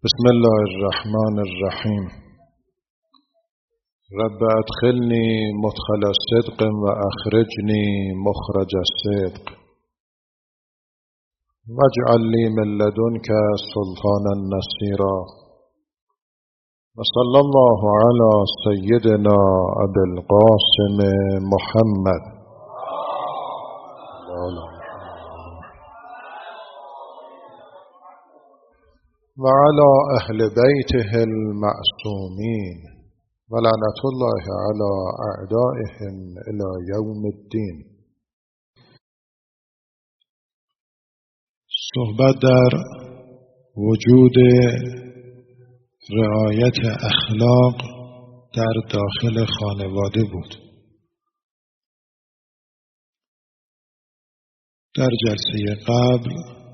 بسم الله الرحمن الرحیم. رب ادخلنی مدخل صدق و اخرجنی مخرج صدق واجعل لی من لدنک سلطانا نصیرا. و صلی الله علی سیدنا ابی القاسم محمد و علی اهل بیته المعصومین و لعنت الله علی اعدائهم الی یوم الدین. صحبت در وجود رعایت اخلاق در داخل خانواده بود. در جلسه قبل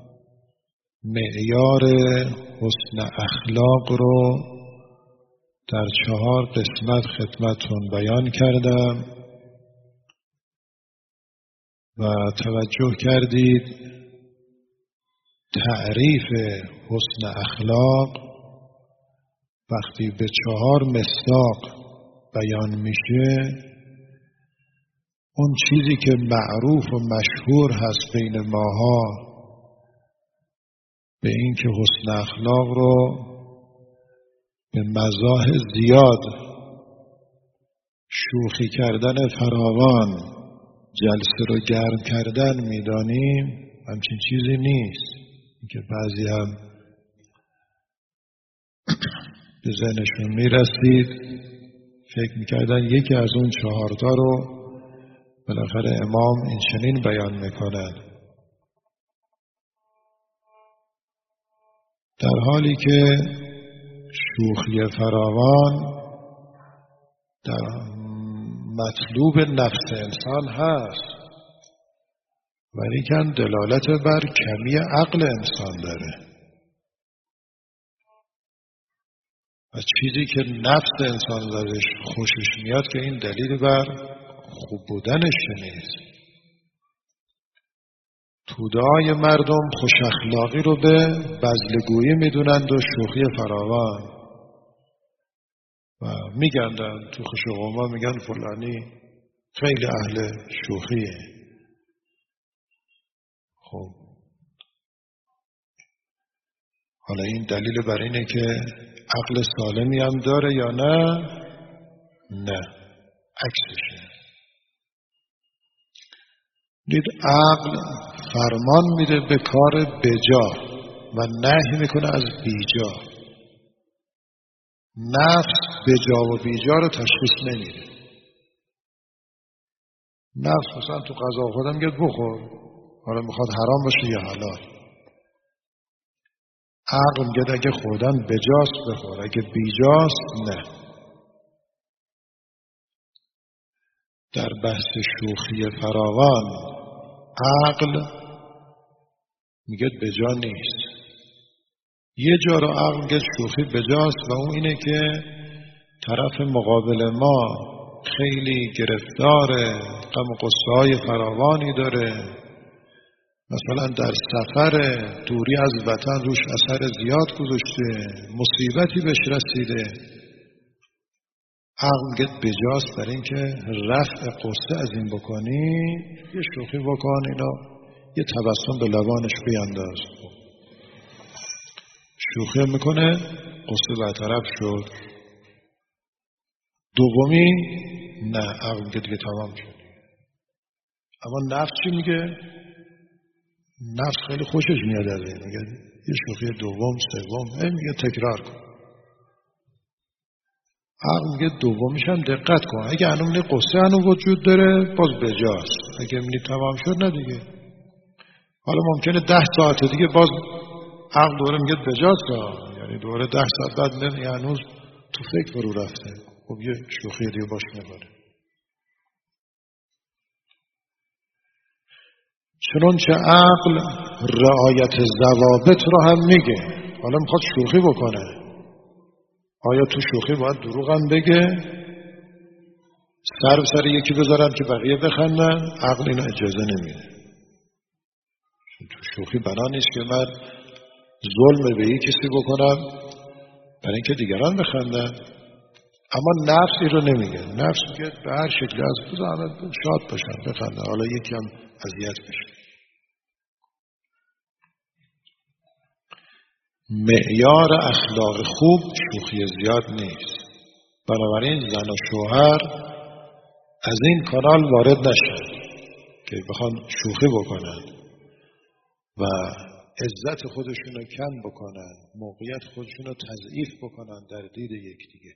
معیار حسن اخلاق رو در 4 قسمت خدمتتون بیان کردم و توجه کردید تعریف حسن اخلاق وقتی به 4 مصداق بیان میشه، اون چیزی که معروف و مشهور هست بین ماها به این که حسن اخلاق رو به مزاح زیاد، شوخی کردن فراوان، جلسه رو گرم کردن میدانیم، همچین چیزی نیست. که بعضی هم به ذهنشون میرسید فکر میکردن یکی از اون 4 تا رو بالاخره امام این چنین بیان میکنن، در حالی که شوخی فراوان در مطلوب نفس انسان هست، ولیکن دلالت بر کمی عقل انسان داره و چیزی که نفس انسان ازش خوشش میاد که این دلیل بر خوب بودنش نیست. توده‌های مردم خوش اخلاقی رو به بزلگویی میدونند و شوخی فراوان و میگندن تو خشوق‌ها میگن فلانی خیلی اهل شوخیه. خب حالا این دلیل بر اینه که عقل سالمی هم داره یا نه؟ نه، عکسشه. دید عقل فرمان میده به کار بجا و نهی میکنه از بیجا. نفس بجا و بیجا رو تشخیص نمیده. نفس مثلا تو غذا خودم میگه بخور، حالا میخواد حرام باشه یا حلال. عقل میگه اگه خوردن بجاست بخور، اگه بیجاست نه. در بحث شوخی فراوان عقل میگه بجا نیست. یه جا رو عقل میگه شوخی بجاست و اون اینه که طرف مقابل ما خیلی گرفتاره، غم و غصه‌های فراوانی داره، مثلا در سفر دوری از وطن روش اثر زیاد گذاشته، مصیبتی بهش رسیده. عقل میگه بجاست برای اینکه رفع قصه از این بکنی، یه شوخی بکن، اینا یه تبسم به لبانش بیانداز. شوخی میکنه، قصه برطرف شد. دومی نه، عقل میگه دیگه تمام شد. اما نفس چی میگه؟ نفس خیلی خوشش میاد از این، میگه یه شوخی دوم سوم میگه تکرار کن. عقل میگه دومیش هم دقت کن، اگه هنوز قصه هنوز وجود داره باز بجاست، اگه میگه تمام شد نه دیگه. حالا ممکنه 10 ساعت دیگه باز عقل دوره میگه بجاست، یعنی دوره 10 ساعت بعد میگه هنوز تو فکر فرو رفته، خب یه شوخی دیگه باش میکنه. چنانچه عقل رعایت ضوابط رو هم میگه. حالا میخواد شوخی بکنه، آیا تو شوخی باید دروغ هم بگه؟ سر به سر یکی بذارن که بقیه بخندن؟ عقل اینو اجازه نمیده. تو شوخی بنا نیست که من ظلم به یک کسی بکنم برای اینکه دیگران بخندن. اما نفس این رو نمیگه. نفس میگه به هر شکلی از بذار همه شاد باشن، بخندن، حالا یکی هم اذیت بشه. معیار اخلاق خوب شوخی زیاد نیست. بنابراین زن و شوهر از این کانال وارد نشن که بخوان شوخی بکنن و عزت خودشون رو کم بکنن، موقعیت خودشون رو تضعیف بکنن در دید یکدیگه.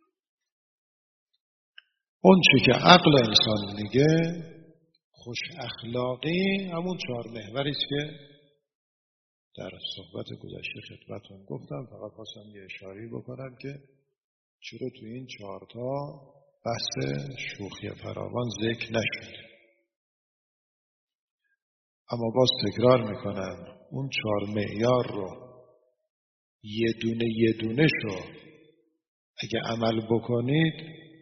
اون چی که عقل انسان میگه خوش اخلاقی همون 4 محوری است که در صحبت گذشته خدمتتون گفتم. فقط خواستم یه اشاره بکنم که چرا تو این 4 تا بحث شوخی فراوان ذکر نشد. اما باز تکرار میکنم اون 4 معیار رو یه دونه شو اگه عمل بکنید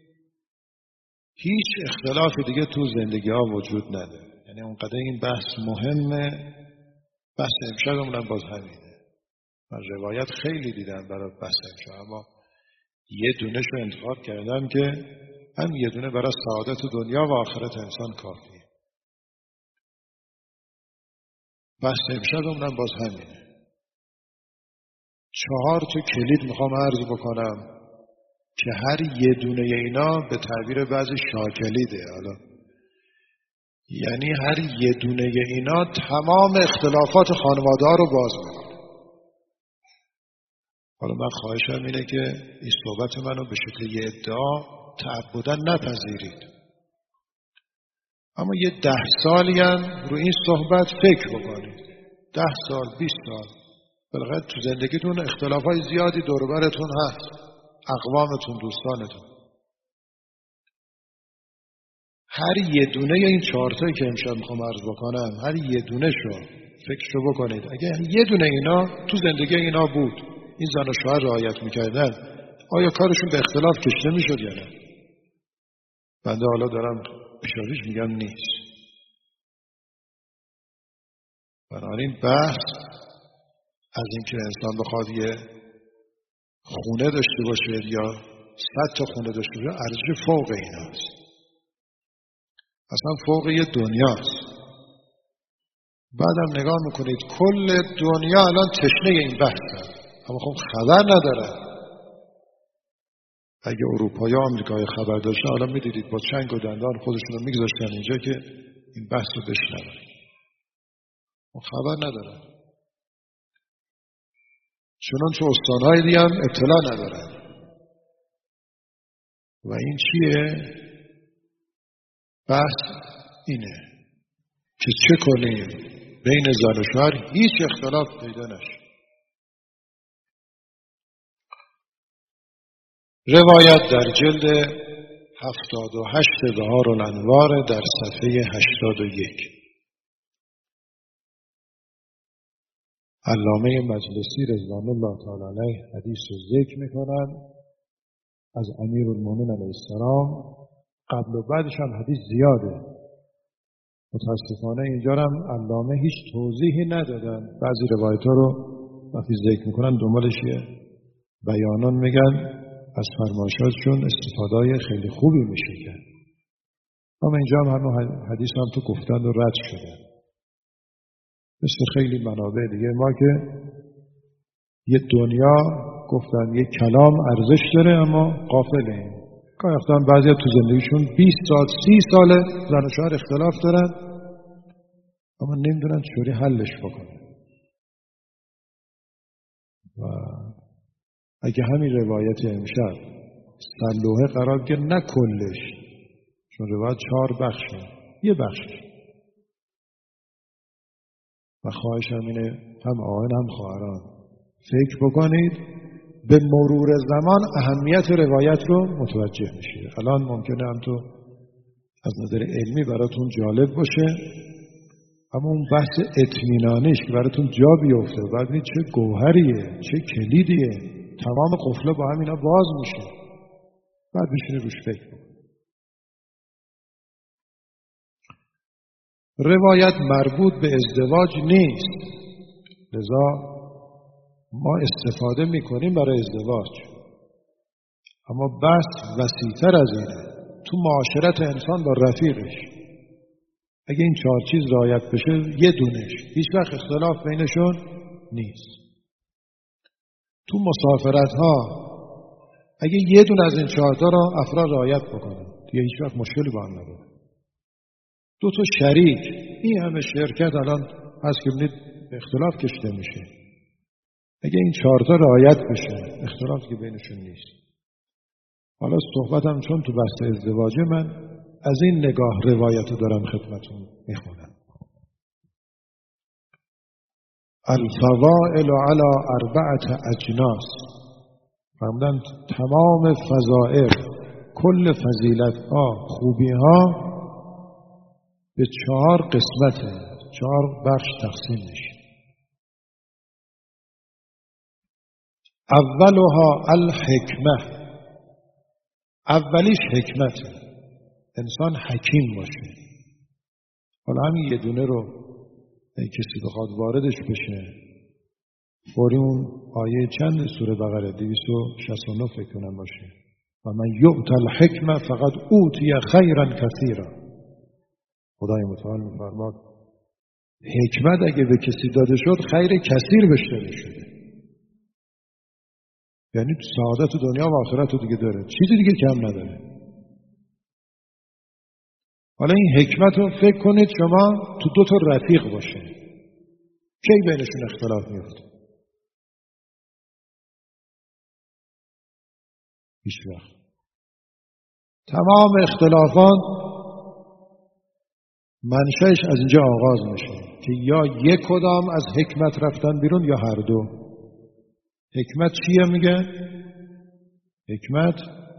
هیچ اختلاف دیگه تو زندگی ها وجود نداره. یعنی اونقدر این بحث مهمه. بحث امشبمونم باز همینه. من روایت خیلی دیدم برای بحث امشب، اما یه دونه شو انتخاب کردم که هم یه دونه برای سعادت دنیا و آخرت انسان کافیه. بحث امشبمونم باز همینه. 4 تا کلید میخوام عرض بکنم که هر یه دونه اینا به تعبیر بعضی شاکلیده. حالا یعنی هر یه دونه اینا تمام اختلافات خانواده ها رو باز میکنه. حالا من خواهشم اینه که این صحبت منو به شکل یه ادعا تعبداً نپذیرید، اما یه 10 سالی هم رو این صحبت فکر بکنید. 10 سال 20 سال بالاخره تو زندگیتون اختلافات زیادی دور و برتون هست، اقوامتون، دوستانتون. هر یه دونه این 4 تایی که امشب میخوام عرض بکنم، هر یه دونه شو فکرشو بکنید. اگه یه دونه اینا تو زندگی اینا بود، این زن و شوهر رعایت میکردن، آیا کارشون به اختلاف کشیده میشد یا نه؟ بنده حالا دارم پیشاپیش میگم نیست. بنابراین بحث از اینکه انسان بخواد یه خونه داشته باشه یا 100 تا خونه داشته باشه ارزش فوق ایناست. اصلا فوق یه دنیاست. بعدم نگاه میکنید کل دنیا الان تشنه این بحثه، اما خب خبر نداره. اگه اروپا یا آمریکای خبر داشتن حالا میدیدید با چنگ و دندان خودشون رو میگذاشتن اینجا که این بحث رو بشنون. خبر نداره. چنانچه استانهای دیگه هم اطلاع ندارن. و این چیه؟ بحث اینه که چه کنیم بین زن و شوهر هیچ اختلاف پیدا نشه. روایت در جلد 78 بهارالانوار در صفحه 81. علامه مجلسی رضوان الله تعالی علیه حدیث رو ذکر میکنن از امیرالمومنین علیه السلام. قبل و بعدش هم حدیث زیاده. متاسفانه اینجا هم علامه هیچ توضیحی ندادن. بعضی روایت ها رو وقتی ذکر میکنن دنبالش یه بیانان میگن از فرمایشاتشون استفاده خیلی خوبی میشه کرد. اما اینجا هم همون حدیث هم تو گفتن و رد شده. مثل خیلی منابع دیگه ما که یه دنیا گفتن یه کلام ارزش داره اما غافلیم. گاهی وقتا بعضی تو زندگیشون 20 سال 30 ساله زن و شوهر اختلاف دارن اما نمیدونن چطوری حلش بکنن. و اگه همین روایت امشب سلوحه قرار بگیره، نه کلش، چون روایت 4 بخشه، یه بخشش، و خواهشم اینه هم آقایان هم خواهران فکر بکنید، به مرور زمان اهمیت روایت رو متوجه میشید. الان ممکنه هم تو از نظر علمی براتون جالب باشه، اما اون بحث اطمینانیش که براتون جا بیفته بعد ببینید چه گوهریه، چه کلیدیه، تمام قفله با هم اینا باز میشه. بعد بشینید روش فکر بکنید. روایت مربوط به ازدواج نیست، لذا ما استفاده میکنیم برای ازدواج، اما بحث وسیع‌تر از اینه. تو معاشرت انسان با رفیقش اگه این 4 چیز رعایت بشه، یه دونش هیچ وقت اختلاف بینشون نیست. تو مسافرت ها اگه یه دونه از این 4 تا را افراد رعایت بکنن دیگه هیچ وقت مشکلی با هم نداره. 2 تا شریک، این همه شرکت الان هست که ببینید اختلاف کشیده میشه. اگه این 4 تا رعایت بشه اختلاف که بینشون نیست. حالا صحبتم چون تو بحث ازدواجه، من از این نگاه روایت دارم خدمتون میخونم. الفضائل علی 4 اجناس. فرمودن تمام فضائل، کل فضیلت ها، خوبی ها به 4 قسمته، 4 بخش تقسیم میشه. اولها الحکمه، اولیش حکمته، انسان حکیم باشه. حالا همین یه دونه رو کسی بخواد واردش بشه، فوری اون آیه چند سوره بقره 269 فکر کنم باشه، و من یؤت الحکمه فقد اوتی خیرا کثیرا. خدای متعال میفرماد حکمت اگه به کسی داده شد خیر کثیر بهش داده شده. یعنی سعادت دنیا و آخرت رو دیگه داره، چیزی دیگه کم نداره. حالا این حکمت رو فکر کنید شما تو 2 تا رفیق باشه، کی بینشون اختلاف میفته؟ هیچ وقت. تمام اختلافات منشأش از اینجا آغاز میشه که یا یک کدام از حکمت رفتن بیرون یا هر دو. حکمت چیه میگه؟ حکمت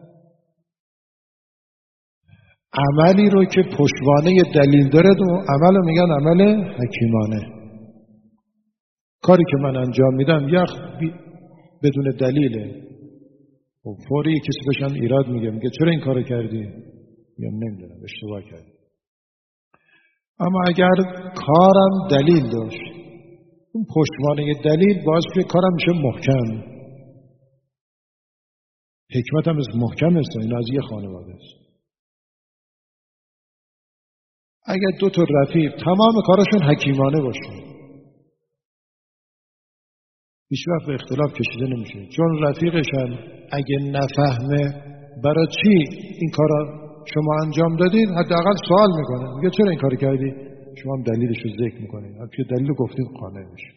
عملی رو که پشتوانه دلیل داره و عمل رو میگن عمل حکیمانه. کاری که من انجام میدم بدون دلیله و فوری کسی بشم ایراد میگه چرا این کارو کردی؟ میگم نمیدونم، اشتباه کردی. اما اگر کارم دلیل داشت، اون پشتوانه دلیل باعث که کارم میشه محکم. حکمت هم از محکم است، این از یه خانواده است. اگر 2 تا رفیق تمام کارشون حکیمانه باشه، هیچ وقت به اختلاف کشیده نمیشه. چون رفیقشن اگه نفهمه برای چی این کارا شما انجام دادید، حداقل سوال میکنه، میگه چرا این کار کردی؟ شما هم دلیلش رو ذکر میکنید، حتی دلیل گفتید قانع میشه.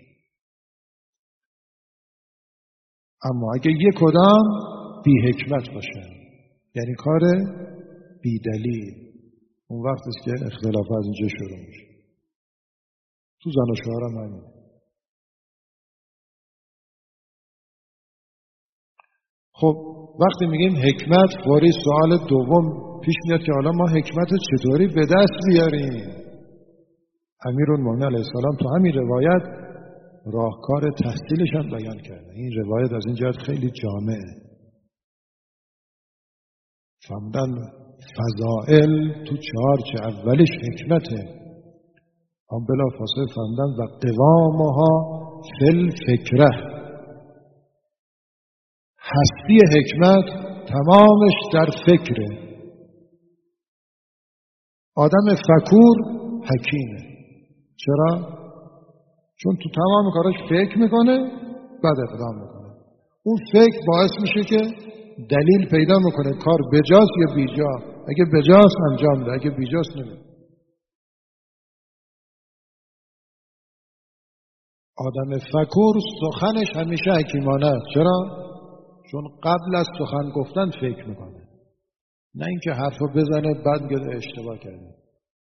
اما اگه یک کدام بی حکمت باشه، یعنی کار بی دلیل، اون وقت است که اختلاف از اینجا شروع میشه. تو زن و شوهر هم همین. خب وقتی میگیم حکمت، فوری سوال دوم پیش میاد که حالا ما حکمت چطوری به دست بیاریم؟ امیرالمومنین علیه السلام تو همین روایت راهکار تحصیلش هم بیان کرده. این روایت از این جهت خیلی جامعه. فرمودن فضائل تو 4 چه اولیش حکمته، هم بلا فاصله فرمودن و قوامها فی الفکره. هستی حکمت تمامش در فکره. آدم فکور حکیمه. چرا؟ چون تو تمام کاراش فکر میکنه بعد اقدام میکنه. اون فکر باعث میشه که دلیل پیدا میکنه کار بجاست یا بیجا. اگه بجاست انجام ده، اگه بیجاست نمیده. آدم فکور سخنش همیشه حکیمانه است. چرا؟ چون قبل از سخن گفتن فکر میکنه، نه اینکه حرفو بزنه بعد میگه اشتباه کرده.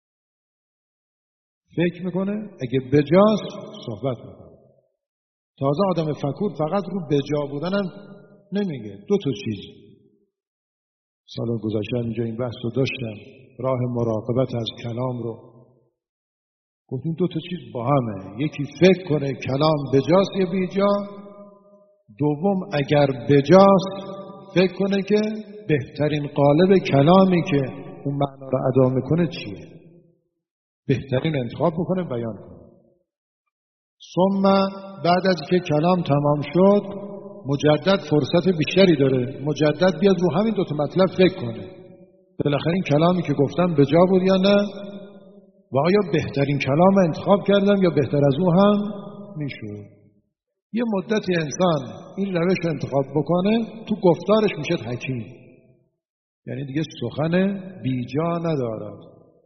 فکر میکنه، اگه بجاست صحبت میکنه. تازه آدم فکور فقط رو بجا بودنم نمیگه، 2 تا چیز. سال گذشته اینجا این بحث رو داشتم، راه مراقبت از کلام رو گفتیم. 2 تا چیز با همه، یکی فکر کنه کلام بجاست یا بیجا، دوم اگر بجاست فکر کنه که بهترین قالب کلامی که اون معنا رو ادا میکنه چیه، بهترین انتخاب بکنه بیان کنه. ثم بعد از که کلام تمام شد مجدد فرصت بیشتری داره، مجدد بیاد رو همین دوتا مطلب فکر کنه بالاخره این کلامی که گفتم به جا بود یا نه، و آیا بهترین کلام انتخاب کردم یا بهتر از او هم میشود. یه مدتی انسان این روش انتخاب بکنه تو گفتارش میشه حکیم، یعنی دیگه سخن بیجا ندارد.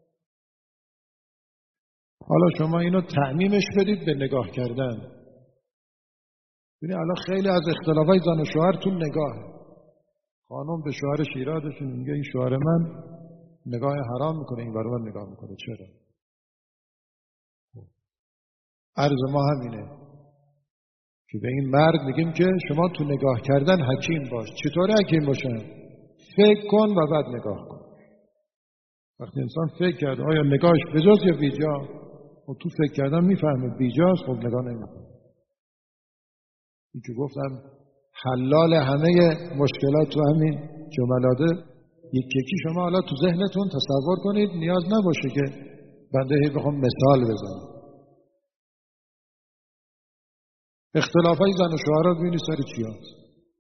حالا شما اینو تعمیمش بدید به نگاه کردن. ببینید الان خیلی از اختلافای زن و شوهر تو نگاهه. خانم به شوهرش ایرادشون میگه این شوهر من نگاه حرام میکنه، این برای من نگاه میکنه، چرا؟ عرض ما همینه که به این مرد میگیم که شما تو نگاه کردن حکیم باش. چطوره حکیم باشن؟ فکر کن و بعد نگاه کن. وقتی انسان فکر کرد آیا نگاهش بجاست یا بیجا، و تو فکر کردن میفهمه بیجاست، خب نگاه نمیکنه. این که گفتم حلال همه مشکلات تو همین جملاته یکی شما حالا تو ذهنتون تصور کنید، نیاز نباشه که بنده بخوام مثال بزنم. اختلافای زن و شوهر رو ببینید سر چی هست.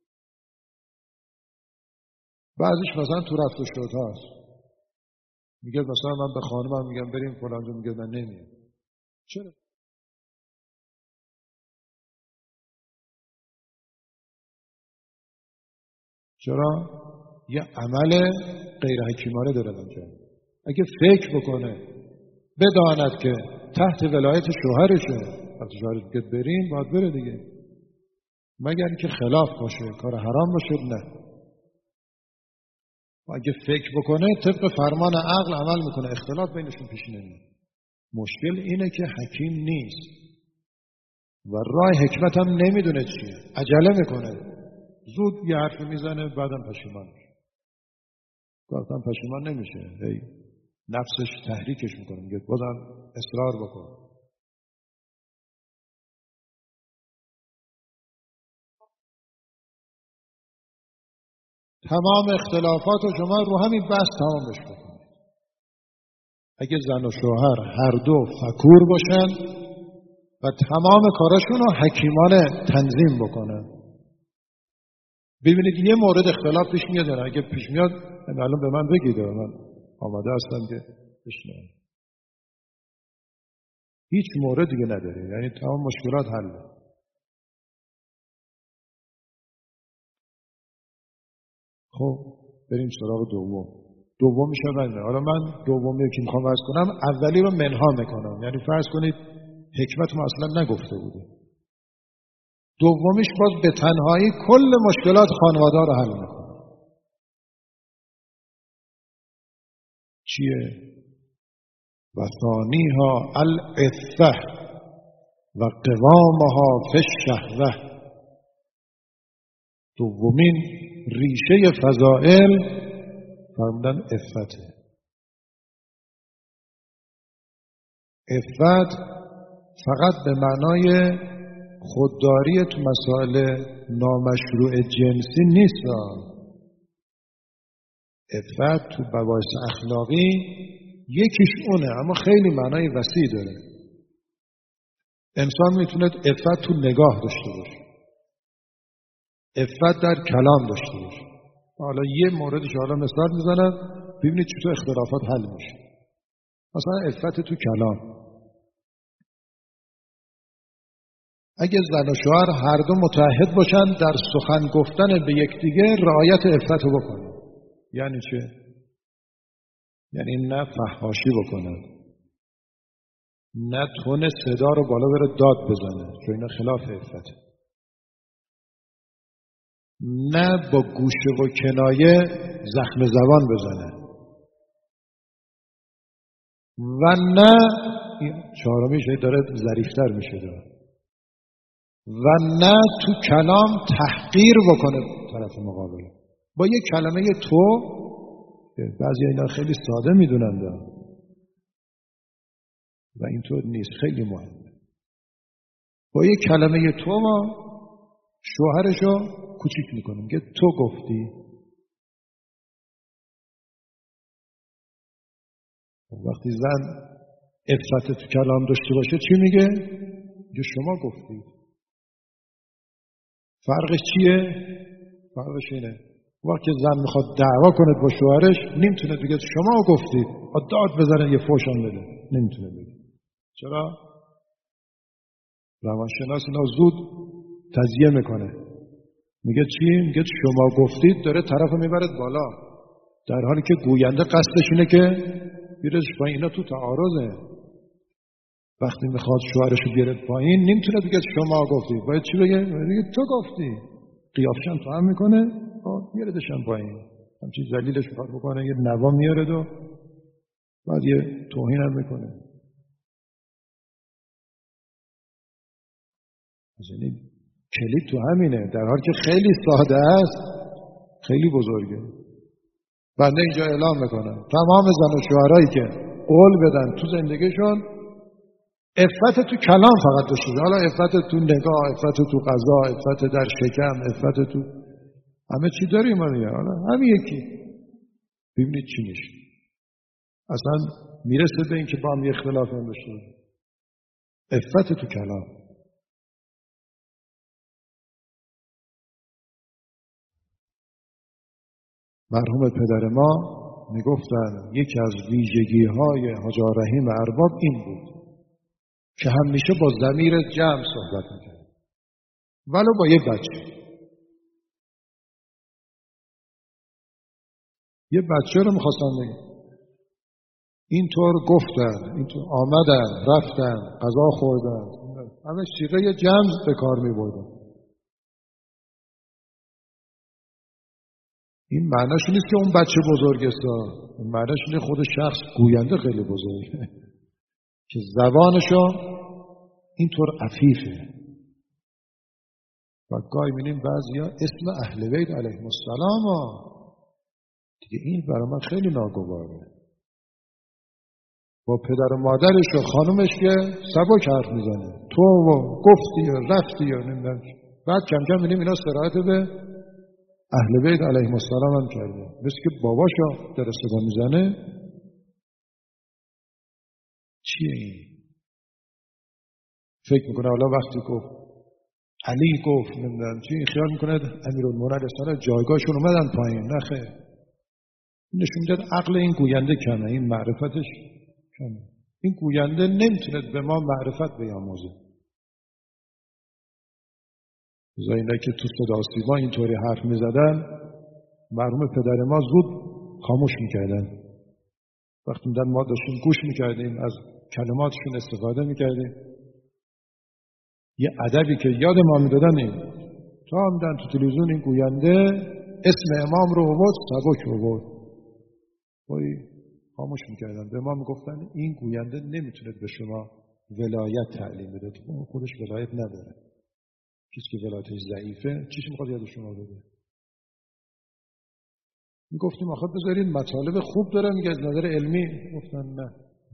بعضیش مثلا تو رفت و شد هست، میگه مثلا من به خانمم میگم بریم فلانجا، میگه من نمیام. چرا؟ چرا؟ یه عمل غیر حکیمانه داره انجام. اگه فکر بکنه بداند که تحت ولایت شوهرشه، وقتی شوهرش میگه بریم باید بره دیگه، مگر اینکه خلاف باشه، کار حرام باشه نه. و اگه فکر بکنه طبق فرمان عقل عمل میکنه، اختلاف بینشون پیش نمیاد. مشکل اینه که حکیم نیست و راه حکمت هم نمیدونه چیه، عجله میکنه، زود یه حرف میزنه بعدم پشیمان میشه. گفتم پشیمان نمیشه، هی نفسش تحریکش میکنه، میگه بازم اصرار بکن. تمام اختلافات رو شما رو همین بحث تمامش بکنید. اگه زن و شوهر هر دو فکور باشن و تمام کاراشون رو حکیمانه تنظیم بکنن، ببینید یه مورد اختلاف پیش میاد، اگه پیش میاد الان به من بگید، من آماده هستم که بشنوم. هیچ مورد دیگه نداره، یعنی تمام مشکلات حله. خب بریم سراغ دوم میشه بنده. حالا من دومی که میخوام عرض کنم اولی رو منها میکنم، یعنی فرض کنید حکمت ما اصلا نگفته بوده. دومیش باز به تنهایی کل مشکلات خانواده رو حل میکنه. چیه؟ و ثانیها العفه و قوامها فی الشهوه. دومین ریشه فضائل فرمودن عفته. عفت فقط به معنای خودداری تو مسائل نامشروع جنسی نیست. عفت تو مباحث اخلاقی یکیش اونه، اما خیلی معنای وسیع داره. انسان میتونه عفت تو نگاه داشته باشه، عفت در کلام داشته باشه. حالا یه موردش حالا مثال میزنم ببینید چطور اختلافات حل میشه. مثلا عفت تو کلام، اگه زن و شوهر هر دو متعهد باشن در سخن گفتن به یکدیگه رعایت عفت رو بکنن. یعنی چه؟ یعنی نه فحاشی بکنن، نه تون صدا رو بالا بره داد بزنه چون اینا خلاف عفته، نه با گوشه و کنایه زخم زبان بزنه، و نه چهارمیش داره ظریف‌تر میشه داره، و نه تو کلام تحقیر بکنه طرف مقابل. با یک کلمه تو، بعضی اینا خیلی ساده میدونن و اینطور نیست، خیلی مهمه. با یک کلمه تو ما شوهرشو کوچیک میکنیم که تو گفتی. وقتی زن عفت تو کلام داشته باشه چی میگه؟ که شما گفتید. فرقش چیه؟ فرقش اینه وقتی زن میخواد دعوا کنه با شوهرش نمیتونه بگه شما گفتید، داد بزنه یه فوشان بده، نمیتونه بگه. چرا؟ روانشناس اینا زود تزیه میکنه، میگه چی؟ میگه شما گفتید داره طرفو میبرد بالا، در حالی که گوینده قصدش اینه که بیارش پایین. اینا تو تعارضه. وقتی میخواد شوهرشو بیاره پایین نمیتونه بگه شما گفتید، باید چی بگه؟ بگه تو گفتی. قیافشم تو هم میکنه، بیاردشم پایین. همچین ذلیلش میخواد بکنه، یه نوا میارد و بعد یه توهین هم میکنه. یعنی کلید تو همینه، در حالی که خیلی ساده است خیلی بزرگه. بنده اینجا اعلام میکنم تمام زن و شوهرایی که قول بدن تو زندگیشون عفت تو کلام فقط داشته باشه، حالا عفت تو نگاه، عفت تو غذا، عفت در شکم، عفت تو همه چی داریم دیگه، حالا همین یکی ببینید چی میشه. اصلا میرسه به این که با هم اختلاف هم داشته باشه. عفت تو کلام. مرحوم پدر ما میگفتن یکی از ویژگی‌های حاج رحیم ارباب این بود که همیشه با ضمیر جمع صحبت میکرد، ولو با یه بچه. یه بچه رو میخواستن بگن اینطور گفتن، اینطور آمدن، رفتن، غذا خوردن، همه صیغه جمع به کار میبردن. این معناش نیست که اون بچه بزرگه، این معناش اینه خود شخص گوینده خیلی بزرگه که زبانشو اینطور عفیفه. و گاهی می‌بینیم بعضیا اسم اهل بیت علیهم السلام دیگه این برای من خیلی ناگواره. با پدر و مادرش و خانومش که سبک حرف میزنه، تو گفتی یا رفتی یا نمیدونم. بعد کم کم می‌بینیم اینا سرایت به اهل بیت علیهم السلام هم کرده، مثل که باباشو در صدا میزنه. چیه این؟ فکر میکنه حالا وقتی گفت علی گفت نمیدونم چی، خیال میکنه امیرالمومنین علیه السلام جایگاهشون اومدن پایین. نه خیر، نشون میداد عقل این گوینده کمه، این معرفتش کمه. این گوینده نمیتونه به ما معرفت بیاموزه. اینا که تو صدا سیما اینطوری حرف میزدن مرحوم پدر ما زود خاموش میکردن. وقتی ما داشتیم گوش میکردیم از کلماتشون استفاده میکردیم. یه ادبی که یاد ما میدادن این تا همدن تو تلویزیون این گوینده اسم امام رو آورد، سبک آورد، وای خاموش میکردن. به ما میگفتن این گوینده نمیتونه به شما ولایت تعلیم بده، خودش ولایت نداره. کسی که ولایتش ضعیفه چیش میخواد یاد شما بده؟ میگفتیم آخه بذارین مطالب خوب داره میگه از نظر علمی. گفتن نه.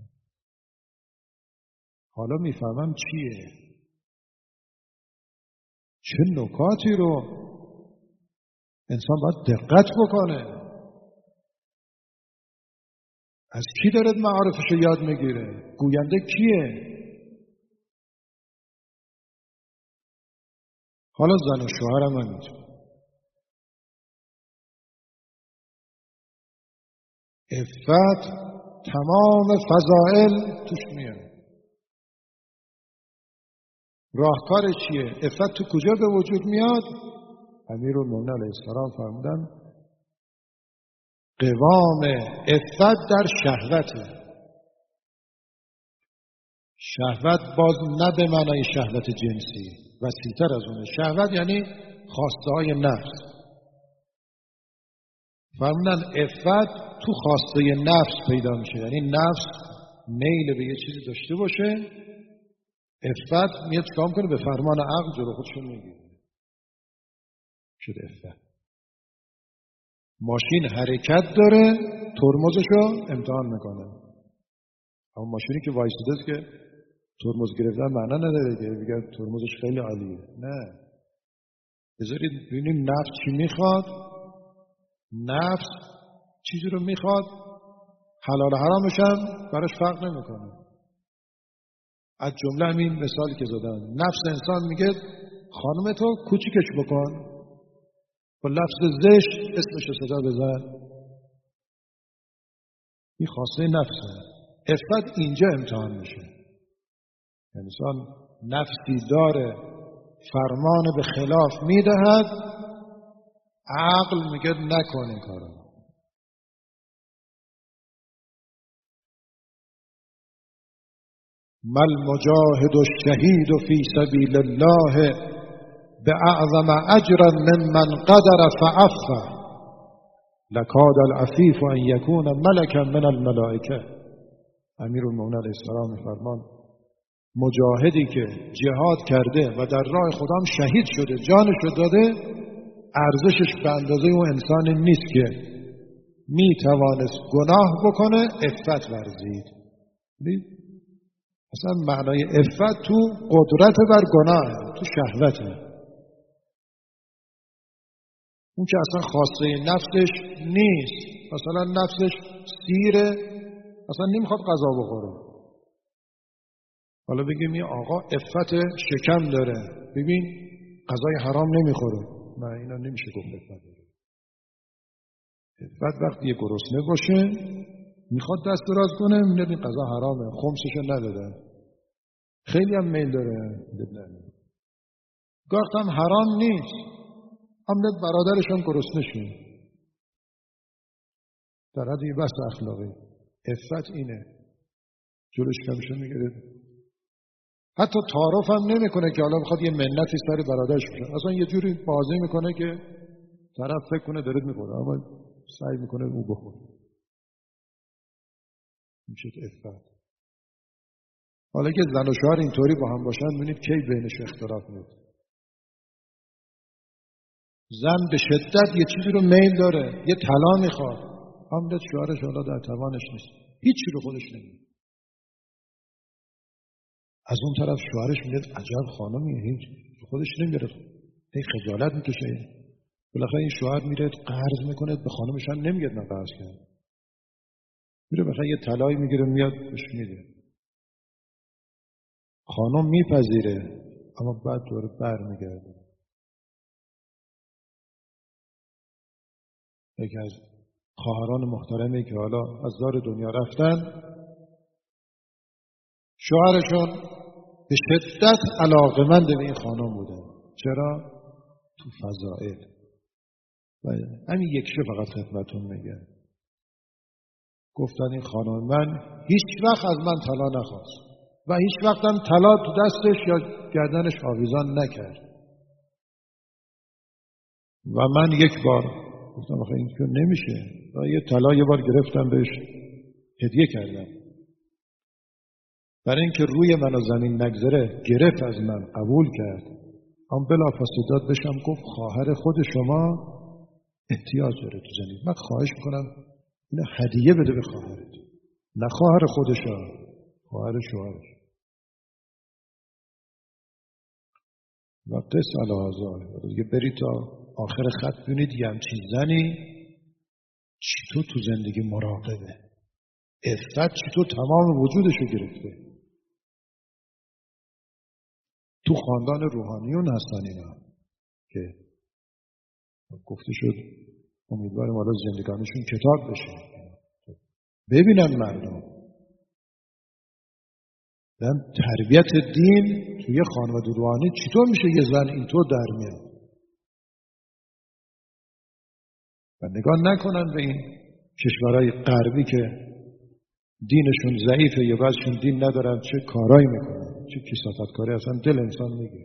حالا میفهمم چیه، چه نکاتی رو انسان باید دقت بکنه. از کی دارد معارفش رو یاد میگیره؟ گوینده کیه؟ حالا زن و شوهرم هم میتونه. عفت تمام فضائل توش میاد. راهکار چیه؟ عفت تو کجا به وجود میاد؟ امیرالمومنین علیه السلام فرمودن قوام عفت در شهوته. شهوت باز نه به معنای شهوت جنسی، وسیع‌تر از اونه. شهوت یعنی خواسته های نفس. فرمودن عفت تو خواسته نفس پیدا میشه، یعنی نفس میل به یه چیزی داشته باشه، عفت میاد چیکار کنه؟ به فرمان عقل جلو خودشون میگیره. شد عفت. ماشین حرکت داره، ترمزشو امتحان میکنه. اما ماشینی که وایساده است که ترمز گرفتن معنا نداره که بگه ترمزش خیلی عالیه. نه، بذارید ببینیم نفس چی میخواد. نفس چیزی رو میخواد، حلال حرامش هم براش فرق نمیکنه. از جمله همین مثالی که زدن، نفس انسان میگه خانم تو کوچیکش بکن، با لفظ زشت اسمش صدا بزن. این خواسته نفسه. عفت اینجا امتحان میشه. انسان نفسی داره، فرمان به خلاف میدهد، عقل میگه نکن این کارو. مل مجاهد الشهید فی سبیل الله باعظم اجرا ممن قدر فعفى لکاد العفیف ان یکون ملکا من الملائکه. امیرالمؤمنین علیه السلام میفرمان مجاهدی که جهاد کرده و در راه خدا شهید شده، جانش رو داده، ارزشش به اندازه اون انسان نیست که میتوانست گناه بکنه عفت ورزید. اصلا معنای عفت تو قدرت بر گناه، تو شهوته. اون که اصلا خواسته نفسش نیست، مثلا نفسش سیره، اصلا نمیخواد غذا بخوره، حالا بگیم این آقا عفت شکم داره، ببین غذای حرام نمیخوره، نه اینا نمیشه گفت عفت داره. عفت وقتی یه گرسنه باشه میخواد دست دراز کنه، میگه این غذا حرامه، خمسشو ندادن، خیلی هم میل داره بدن، گاهی هم حرام نیست، هملت برادرشون گرسنه شد، در حد یه بحث اخلاقی. عفت اینه، جلوش کمشو میگیره، حتی تعارف هم نمیکنه که حالا بخواد یه منتی سر برادرش بشه، اصلا یه جوری بازی میکنه که طرف فکر کنه دارد میخوره، اما سعی میکنه او بخوره. میشه عفت. حالا که زن و شوهر اینطوری با هم باشن، ببینید کی بینش اختلاف میاد. زن به شدت یه چیزی رو میل داره، یه طلا میخواد، هملت شوهرش حالا در توانش نیست، هیچی رو خودش نمیده. از اون طرف شوهرش میگه عجب خانمی، هیچ خودش نمیره، هی خجالت میکشه. بالاخره این شوهر میره قرض میکنه، به خانمش هم نمیگه من قرض کردم، میره بالاخره یه طلایی میگیره میاد بهش میده، خانم میپذیره، اما بعد دوره برمیگرده. یکی از خواهران محترمی که حالا از دار دنیا رفتن، شوهرشون به شدت علاقه‌مند به این خانم بودن. چرا؟ تو فضائل. همین یک شو فقط خدمتون میگم. گفتن این خانم من هیچ وقت از من طلا نخواست و هیچ وقت هم طلا تو دستش یا گردنش آویزان نکرد. و من یک بار گفتم آخه این که نمیشه، و یه طلا یه بار گرفتم بهش هدیه کردم، برای اینکه روی من و زمین نگذره گرفت از من، قبول کرد، اما بلافاصله داد بشم گفت خواهر خود شما احتیاج داره تو زمین، من خواهش میکنم اینو هدیه بده به خواهرت، نه خواهر خودشا، خواهر شوهرش. و قص الهازار دیگه برید تا آخر خط ببینید یه همچین زنی چطور تو زندگی مراقبه، عفت چطور تمام وجودشو گرفته. تو خاندان روحانیون هستن اینا که گفته شد امیدوارم حالا زندگانشون کتاب بشه، ببینن مردم تربیت دین توی خانواده روحانی چطور میشه یه زن اینطور در میاد و نگاه نکنن به این کشورهای غربی که دینشون ضعیفه یا بعضشون دین ندارن چه کارایی میکنن، چه کثافتکاری، اصلا دل انسان میگه.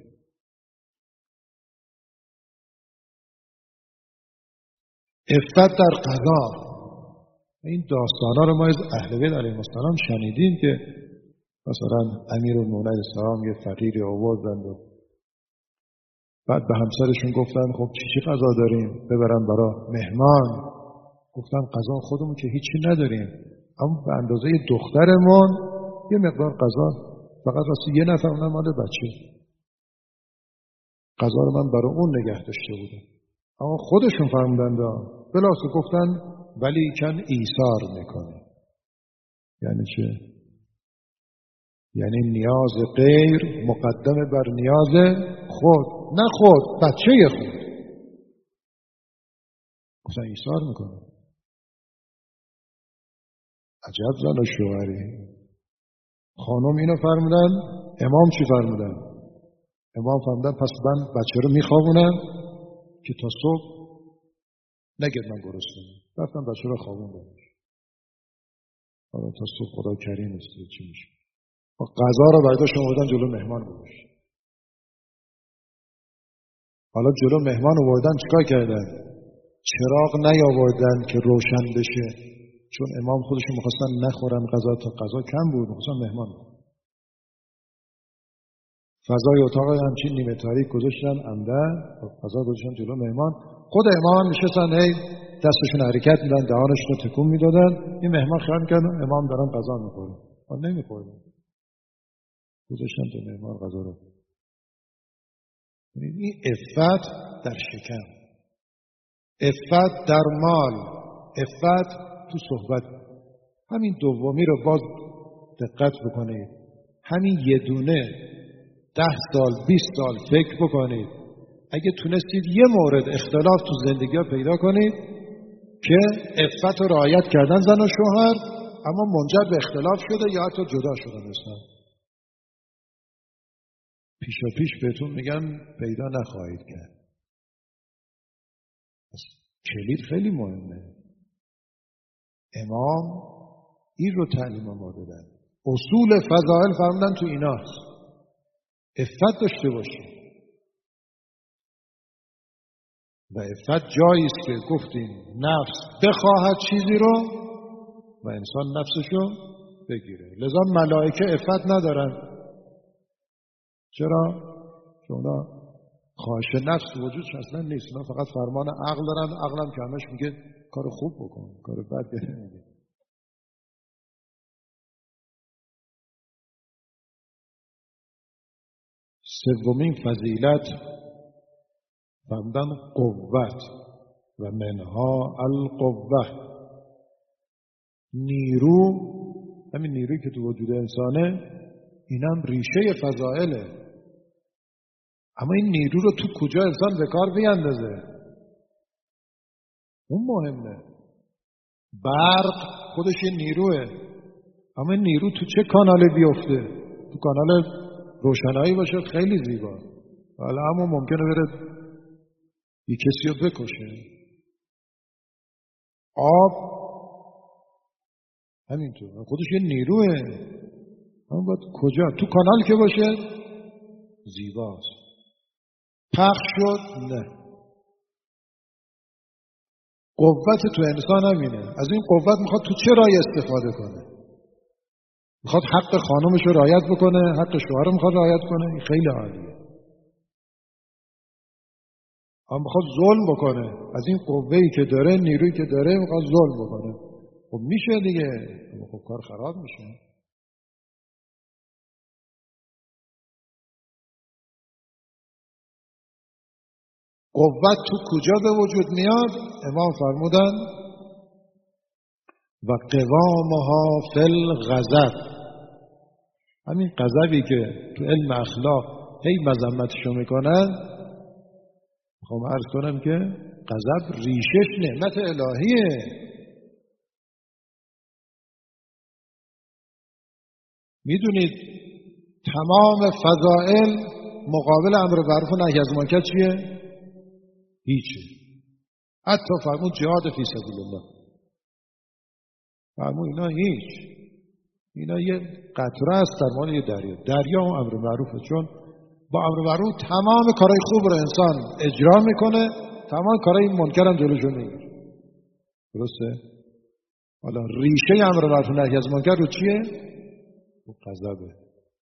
عفت در قضا، این داستانا رو ما از اهل بیت علیهم السلام شنیدیم که مثلا امیرالمؤمنین علیه السلام یه فقیری آوردند و بعد به همسرشون گفتن خب چی غذا داریم ببرن برای مهمان، گفتن غذا خودمون که هیچی نداریم، اما به اندازه دخترمون یه مقدار غذا فقط واسه یه نفر، اونم مال بچه، غذا رو من برای اون نگه داشته بودم. اما خودشون فرمودند بلاسه گفتن ولی کن ایثار میکنه. یعنی چه؟ یعنی نیاز غیر مقدم بر نیاز خود، نه خود، بچه خود. مثلا ایثار میکنه. عجب زن و شوهری. خانم اینو فرمودن، امام چی فرمودن؟ امام فرمودن پس من بچه رو میخوابونم که تا صبح نگه من گرسنه‌ام. رفتم بچه رو خوابوندم. حالا تا صبح خدا کریم است چی میشه؟ غذا رو برداشتن آوردن جلو مهمان گذاشتن. حالا جلو مهمان آوردن چیکار کردن؟ چراغ نیاوردن که روشن بشه، چون امام خودشون می‌خواستن نخورن غذا، تا غذا کم بود، می‌خواستن مهمان. فضای اتاق همچین نیمه تاریک گذاشتن، عمدن غذا گذاشتن جلو مهمان. خود امام نشستن، هی دستشون حرکت میدن، دهانشون رو تکون میدادن. این مهمان خیال می‌کردن امام دارن غذا می‌خورن، اما نمی‌خورن. گذاشتن تو مهمان غذا رو. این عفت در شکم، عفت در مال، عفت تو صحبت. همین دومی رو باز دقت بکنید. همین یه دونه 10 سال 20 سال فکر بکنید. اگه تونستید یه مورد اختلاف تو زندگی ها پیدا کنید که عفت رو رعایت کردن زن و شوهر، اما منجر به اختلاف شده یا حتی جدا شدن مثلا، پیشا پیش بهتون میگم پیدا نخواهید کرد. کلید خیلی مهمه. امام این رو تعلیم ما دادن. اصول فضائل فرمودن تو ایناست. عفت داشته باشید. و عفت جایی است که گفتیم نفس بخواهد چیزی رو و انسان نفسشو بگیره. لذا ملائکه عفت ندارن. چرا؟ چون اونا خواهش نفس وجودش اصلا نیست. اونا فقط فرمان عقل دارن. عقلم که همش میگه کار خوب بکن، کار بد نمیگه. سومین فضیلت فرمودن قوت و منها القوه. نیرو، همین نیرویی که تو وجود انسانه، اینم ریشه فضائله. اما این نیرو رو تو کجا انسان به کار بیاندازه، اون مهمه. برق خودش یه نیروه، اما این نیرو تو چه کانالی بیفته؟ تو کانال روشنایی باشه خیلی زیبا، حالا اما ممکنه بره یه کسی رو بکشه. آب همینطور خودش یه نیروه، اما باید کجا؟ تو کانال که باشه زیباست. پخش شد نه. قوت تو انسان همینه. از این قوت میخواد تو چه راه استفاده کنه. میخواد حق خانمش رو رعایت بکنه، حق شوهر رو میخواد رعایت کنه، این خیلی عالیه. اما میخواد ظلم بکنه، از این قوه‌ای که داره، نیرویی که داره میخواد ظلم بکنه. خب میشه دیگه، خب کار خراب میشه. قوت تو کجا به وجود میاد؟ امام فرمودن و قوامها فی الغضب. همین غضبی که تو علم اخلاق هی مذمتشو میکنن، میخوام عرض کنم که غضب ریشش نعمت الهیه. میدونید تمام فضائل مقابل امر معروف و نهی از منکر چیه؟ هیچه. حتی فرمود جهاد فی سبیل الله، فرمود اینا هیچ. اینا یه قطره است در مال یه دریا و امر معروفه. چون با امر معروف تمام کارهای خوب رو انسان اجرا میکنه، تمام کارهای منکر هم جلوشو میگیره. درسته؟ حالا ریشه امر معروف و نهی از منکر رو چیه؟ غضبه.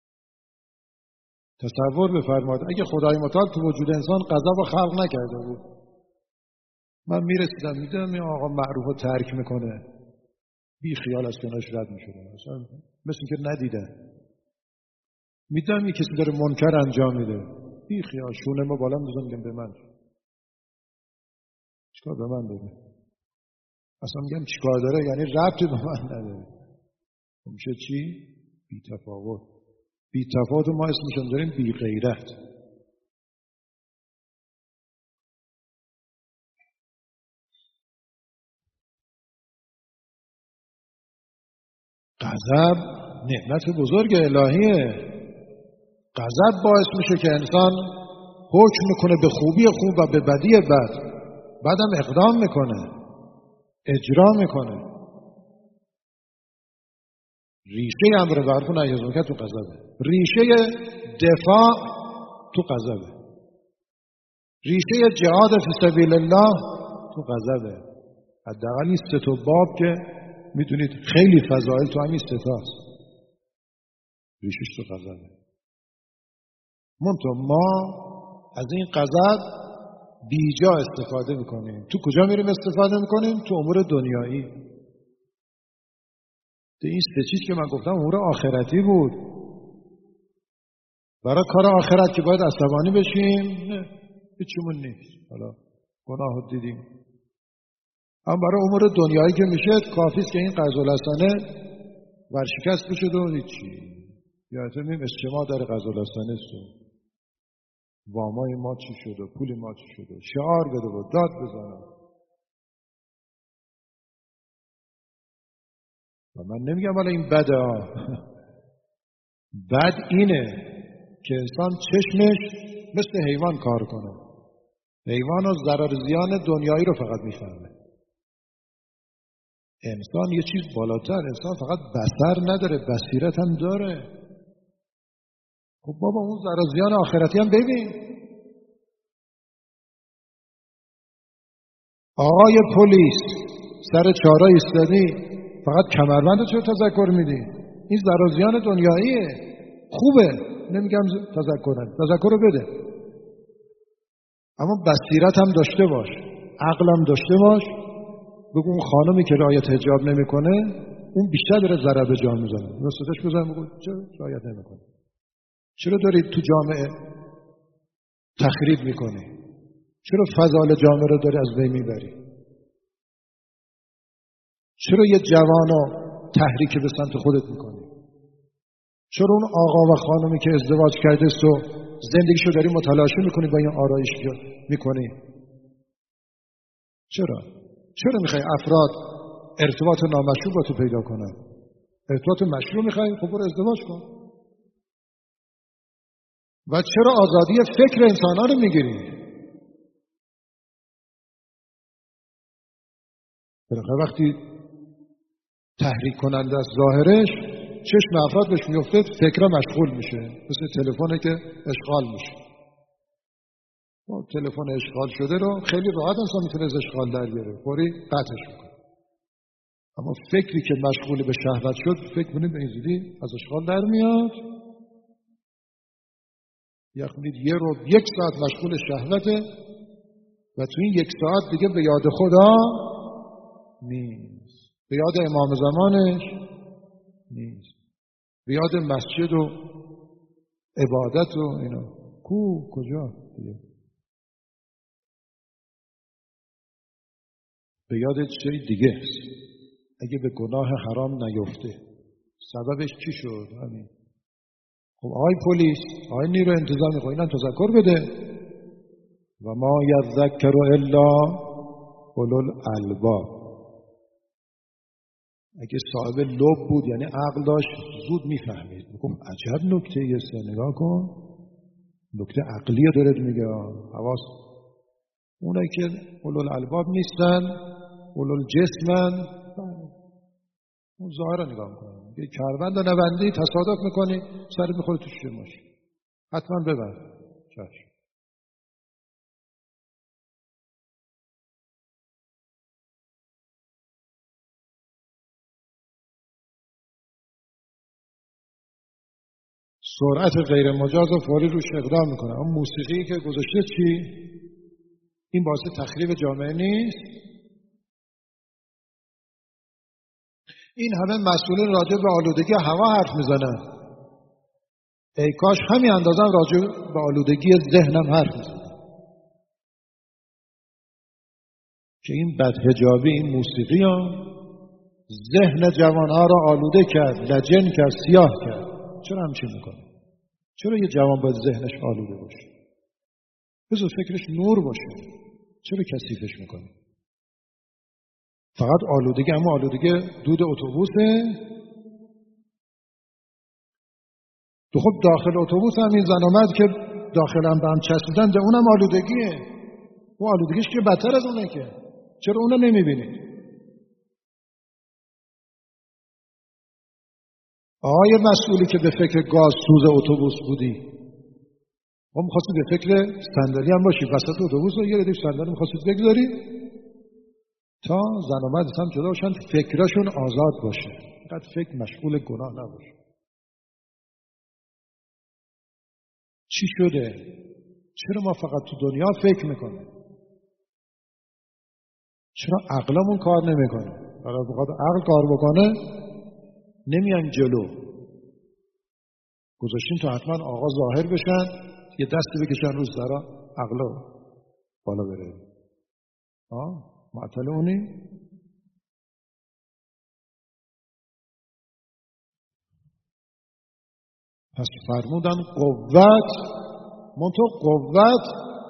تصور بفرمایید اگه خدای متعال تو وجود انسان غضب رو خلق نکرده بود، من میرسیدم میدونم این آقا معروف رو ترک میکنه، بی خیال از کنارش رد میشدم، مثل که ندیدن. میدونم یه کسی داره منکر انجام میده، بی خیال شونه ما بالا میذارم میگم به من چیکار به من داره، اصلا میگم چیکار داره یعنی ربطی به من نداره. میشه چی؟ بی تفاوت. بی تفاوت ما اسمشون داریم بی غیرت. غضب نعمت بزرگ الهیه. غضب باعث میشه که انسان حکم میکنه به خوبی خوب و به بدی بد، بعدم اقدام میکنه، اجرا میکنه. ریشه امر معروف و نهی از منکر تو غضبه. ریشه دفاع تو غضبه. ریشه جهاد فی سبیل الله تو غضبه. حداقل این سه تا باب که میدونید خیلی فضائل تو همین سه تاست. ریشش تو غضبه. منتها ما از این غضب بیجا استفاده میکنیم. تو کجا میریم استفاده میکنیم؟ تو امور دنیایی. این سه چیز که من گفتم امور آخرتی بود. برای کار آخرت که باید عصبانی بشیم نه، هیچیمون نیست. حالا گناه دیدیم. اما برای امور دنیایی که میشه کافیست که این قزلستانه ورشکست بشه و هیچی. یادتون میگم اجتماع در قزلستانه است. وامای ما چی شد و پول ما چی شد و شعار بده و داد بزنه. و من نمیگم حالا این بده ها. بد اینه که انسان چشمش مثل حیوان کار کنه. حیوان و ضرر زیان دنیایی رو فقط میفهمه. انسان یه چیز بالاتر. انسان فقط بصر نداره، بصیرت هم داره. خب بابا اون ضرر زیان آخرتی هم ببین. آقای پلیس سر چهارراه ایستادی، فقط کمربند چرا تذکر میدی؟ این ضرر زیان دنیاییه. خوبه، نمیگم تذکر رو بده، اما بصیرت هم داشته باش، عقل هم داشته باش. بگو اون خانمی که رعایت حجاب نمیکنه اون بیشتر داره ضرر به جان میزنه. وسطش بزن بگو چرا رعایت نمیکنه؟ چرا داری تو جامعه تخریب میکنی؟ چرا فضائل جامعه رو داری از بین میبری؟ چرا یه جوانو تحریک به سمت خودت میکنی؟ چرا اون آقا و خانمی که ازدواج کرده است و زندگیشو داری متلاشی میکنی با این آرایش میکنی؟ چرا میخوای افراد ارتباط نامشروع با تو پیدا کنن؟ ارتباط مشروع میخوای؟ خب برو ازدواج کن. و چرا آزادی فکر انسان‌ها رو میگیری؟ بالاخره وقتی تحریک کننده از ظاهرش چشم افراد بهش میفته، فکرها مشغول میشه. مثل تلفنی که اشغال میشه. تلفن اشغال شده رو خیلی راحت انسان میتونه از اشغال در بیاره، فوری قطعش میکنه. اما فکری که مشغول به شهوت شد، فکر کنید به این زودی از اشغال در میاد. یک ساعت مشغول شهوته و تو این یک ساعت دیگه به یاد خدا نیست، به یاد امام زمانش نیست، به یاد مسجد و عبادت و اینا. کجا دیگه؟ به یاد چیزی دیگه است. اگه به گناه حرام نیفته سببش چی شد؟ همین. خب آقای پلیس، آقای نیرو انتظامی، خب اینم تذکر بده. و ما یذکر الا اولو الالباب. اگه صاحب لب بود یعنی عقل داشت زود میفهمید. میگم عجب نکته یه سه، نگاه کن، نکته عقلی دارد میگه. حواس اونایی که اولو الالباب نیستن، اولو الجسمن، اون ظاهر رو نگاه میکنن. یه کمربند نبندی، تصادف میکنی سرت میخوره تو شیر ماشین، حتما ببند. چشم. سرعت غیر مجاز و فوری روش اقدام میکنه. اما موسیقی که گذاشته چی؟ این باعث تخریب جامعه نیست؟ این همه مسئولین راجع به آلودگی هوا حرف میزنن. ای کاش همین اندازه راجع به آلودگی ذهنم حرف میزنن. که این بدحجابی، این موسیقی ها ذهن جوانها را آلوده کرد، لجن کرد، سیاه کرد. چرا همچین میکنه؟ چرا یه جوان باید ذهنش آلوده باشه؟ بذار فکرش نور باشه. چرا کثیفش میکنه؟ فقط آلودگی، اما آلودگی دود اتوبوسه. تو خب داخل اتوبوس هم این زن آمد که داخل هم به هم چسبیدن، ده اونم آلودگیه. اون آلودگیش که بدتر از اونه که. چرا اونو نمیبینید؟ آقای مسئولی که به فکر گاز سوز اتوبوس بودی، ما می‌خواستید به فکر صندلی هم باشی، وسط اتوبوس رو یه ردیف صندلی می‌خواستید بگذاری تا زن و مرد هم جدا باشن، فکرشون آزاد باشه، فقط فکر مشغول گناه نباشه. چی شده؟ چرا ما فقط تو دنیا فکر میکنیم؟ چرا عقلمون کار نمیکنه؟ برای وقت عقل کار بکنه نمیان جلو. گذاشتیم تا حتما آقا ظاهر بشن، یه دستی بکشن روز دارا عقلا بالا بره. معطل اونی؟ پس فرمودن قوت، منطق قوت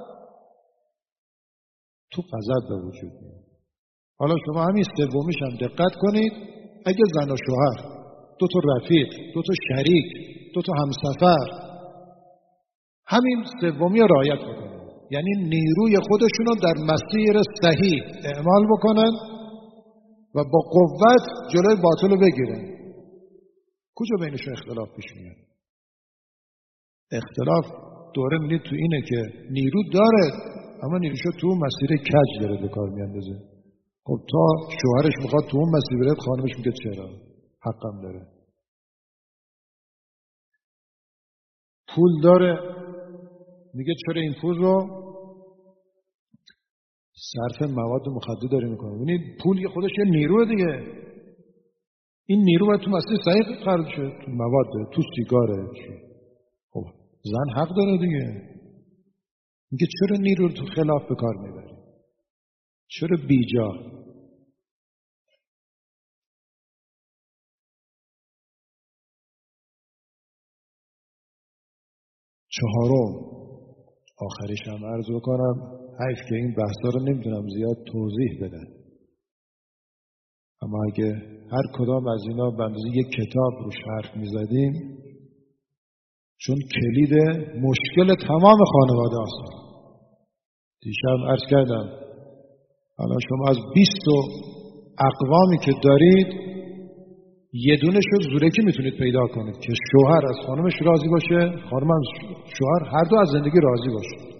تو غضب به وجود میاد. حالا شما همین سومیش هم دقت کنید. اگه زن و شوهر، دو تا رفیق، دو تا شریک، دو تا همسفر، همین سومی رو رعایت بکنن، یعنی نیروی خودشون رو در مسیر صحیح اعمال بکنن و با قوت جلوی باطل رو بگیرن، کجا بینشون اختلاف پیش میاد؟ اختلاف دوره میدید تو اینه که نیرو داره اما نیروشو تو مسیر کج داره به کار میاندازه. خب تا شوهرش میخواد تو اون مسیر بره، خانمش میگه چرا؟ حقم داره. پول داره، میگه چرا این پول رو صرف مواد مخدر داری میکنه؟ ببینید پول یه خودش یه نیروه دیگه. این نیرو باید تو مسیر صحیح خرج شه، تو مواد، تو سیگاره. خب زن حق داره دیگه. میگه چرا نیرو رو تو خلاف به کار میبری؟ چرا بیجا؟ چهارم، آخریش هم عرض بکنم، حیف که این بحثا رو نمیدونم زیاد توضیح بدن، اما اگه هر کدام از اینا به اندازه یک کتاب روش حرف میزدیم، چون کلید مشکل تمام خانواده است. دیشب عرض کردم الان شما از 20 اقوامی که دارید یه دونه شو زورکی میتونید پیدا کنید که شوهر از خانمش راضی باشه، خانم از شوهر، هر دو از زندگی راضی باشه.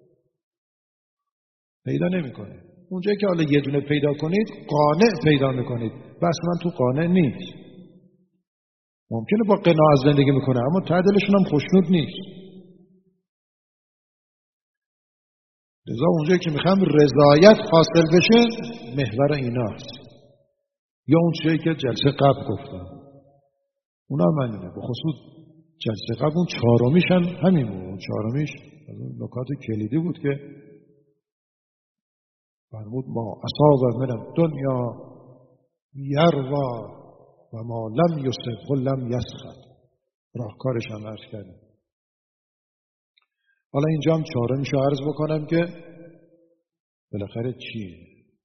پیدا نمیکنید. اونجایی که حالا یه دونه پیدا کنید قانع پیدا میکنید. بس من تو قانع نیست. ممکنه با قناعت زندگی میکنه اما ته دلشون هم خوشنود نیست. لذا اونجایی که میخوام رضایت حاصل بشه محور ایناست. یا اون چیزی که جلسه قبل گفتم اونا معنیه، به خصوص جلسه قبل اون چهارمیش هم همین بود. اون چهارمیش از اون نکات کلیدی بود که فرمود ما اصاب من دنیا یروا و ما لم یصب لم یسخط. راهکارش هم عرض کردم. حالا اینجا هم چهارمیش رو عرض بکنم که بالاخره چیه؟